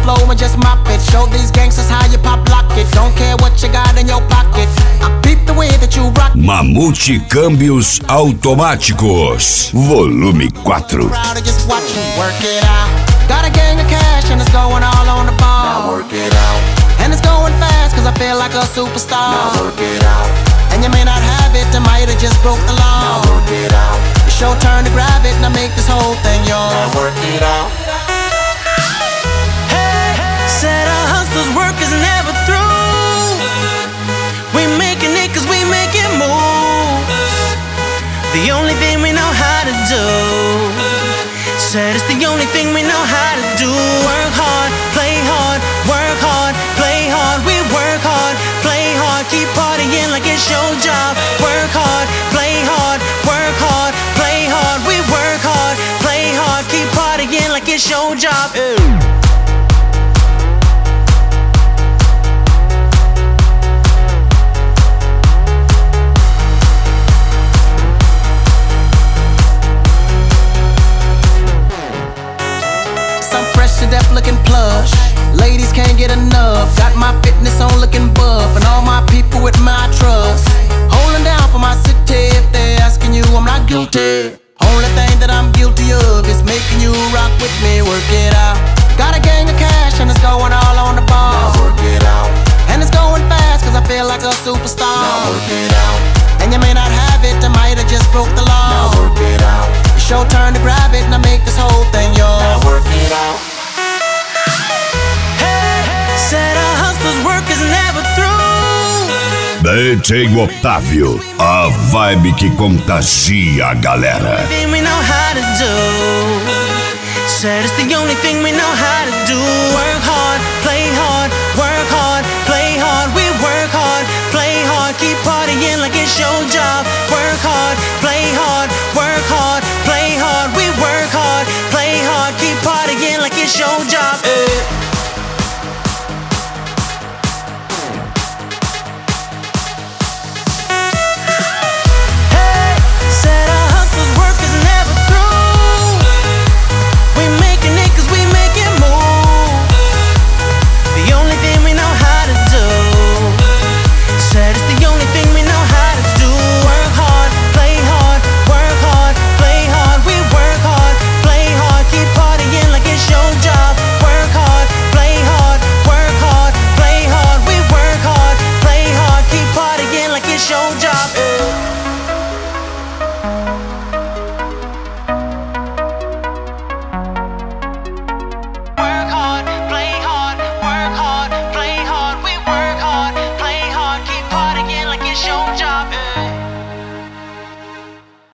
flow and just mop it. Show these gangsters how you pop lock it. Don't care what you got in your pocket. I peep the way that you rock. Mamute Câmbios Automáticos, volume 4. Just watch you work it out. Got a gang of cash and it's going all on the ball. Now work it out. And it's going fast cause I feel like a superstar. Now work it out. And you may not have it, I might have just broke the law. Now work it out. It's your turn to grab it and I make this whole thing yours. Now work it out. Hey, said a hustler's work is never through. We making it cause we make it move. The only thing we know how to do. Said it's the only thing we know how to do. Work hard, play hard, work hard, play hard. We work hard, play hard, keep partying like it's your job. Work hard, play hard, work hard, play hard. We work hard, play hard, keep partying like it's your job. Deaf looking plush, ladies can't get enough. Got my fitness on looking buff, and all my people with my trust. Holding down for my city. If they're asking you, I'm not guilty. Only thing that I'm guilty of is making you rock with me. Work it out. Got a gang of cash and it's going all on the ball. Now work it out. And it's going fast cause I feel like a superstar. Now work it out. And you may not have it, I might have just broke the law. Now work it out. It's your turn to grab it and I make this whole thing yours. Now work it out. Said a hustler's work is never through. DJ Otávio, a vibe que contagia a galera. Thing we know how to do. Said it's the only thing we know how to do. Work hard, play hard, work hard, play hard. We work hard, play hard, keep partying like it's your job. Work hard, play hard, work hard, play hard. We work hard, play hard, keep partying like it's your job.